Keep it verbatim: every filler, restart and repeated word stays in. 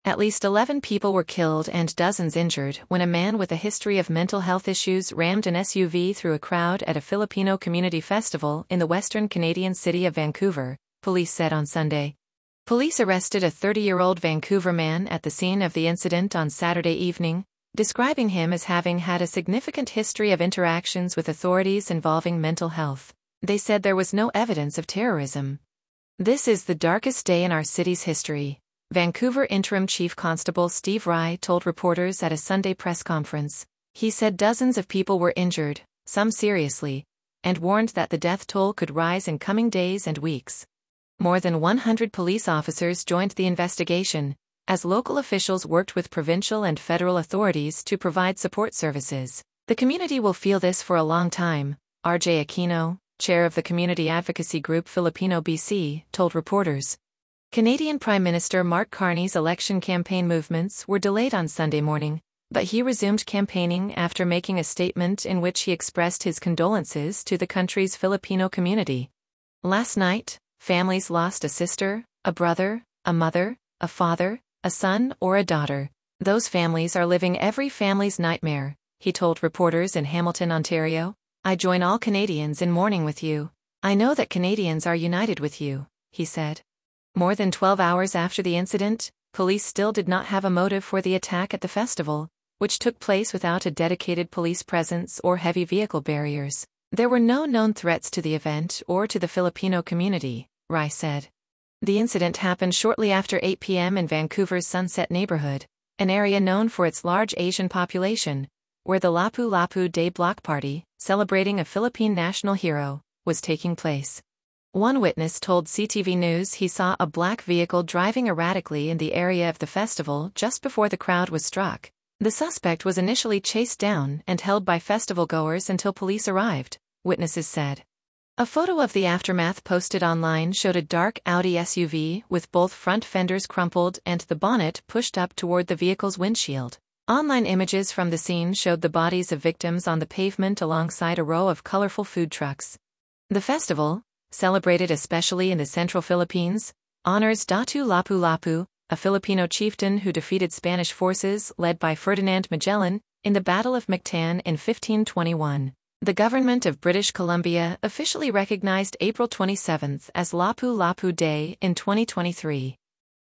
At least eleven people were killed and dozens injured when a man with a history of mental health issues rammed an S U V through a crowd at a Filipino community festival in the western Canadian city of Vancouver, police said on Sunday. Police arrested a thirty-year-old Vancouver man at the scene of the incident on Saturday evening, describing him as having had a significant history of interactions with authorities involving mental health. They said there was no evidence of terrorism. "This is the darkest day in our city's history," Vancouver Interim Chief Constable Steve Rye told reporters at a Sunday press conference. He said dozens of people were injured, some seriously, and warned that the death toll could rise in coming days and weeks. More than one hundred police officers joined the investigation, as local officials worked with provincial and federal authorities to provide support services. "The community will feel this for a long time," R J Aquino, chair of the community advocacy group Filipino B C, told reporters. Canadian Prime Minister Mark Carney's election campaign movements were delayed on Sunday morning, but he resumed campaigning after making a statement in which he expressed his condolences to the country's Filipino community. "Last night, families lost a sister, a brother, a mother, a father, a son or a daughter. Those families are living every family's nightmare," he told reporters in Hamilton, Ontario. "I join all Canadians in mourning with you. I know that Canadians are united with you," he said. More than twelve hours after the incident, police still did not have a motive for the attack at the festival, which took place without a dedicated police presence or heavy vehicle barriers. There were no known threats to the event or to the Filipino community, Rye said. The incident happened shortly after eight p m in Vancouver's Sunset neighborhood, an area known for its large Asian population, where the Lapu-Lapu Day Block Party, celebrating a Philippine national hero, was taking place. One witness told C T V News he saw a black vehicle driving erratically in the area of the festival just before the crowd was struck. The suspect was initially chased down and held by festival-goers until police arrived, witnesses said. A photo of the aftermath posted online showed a dark Audi S U V with both front fenders crumpled and the bonnet pushed up toward the vehicle's windshield. Online images from the scene showed the bodies of victims on the pavement alongside a row of colorful food trucks. The festival, celebrated especially in the central Philippines, honors Datu Lapu-Lapu, a Filipino chieftain who defeated Spanish forces led by Ferdinand Magellan in the Battle of Mactan in fifteen twenty-one. The government of British Columbia officially recognized April twenty-seventh as Lapu-Lapu Day in twenty twenty-three.